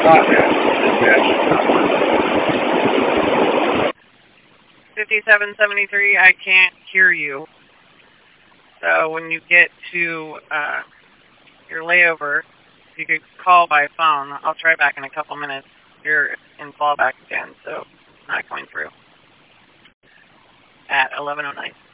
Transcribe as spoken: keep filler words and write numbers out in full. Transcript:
Not bad. fifty-seven seventy-three, I can't hear you. So when you get to uh, your layover, if you could call by phone. I'll try back in a couple minutes. You're in fallback again, so not going through. At eleven oh nine.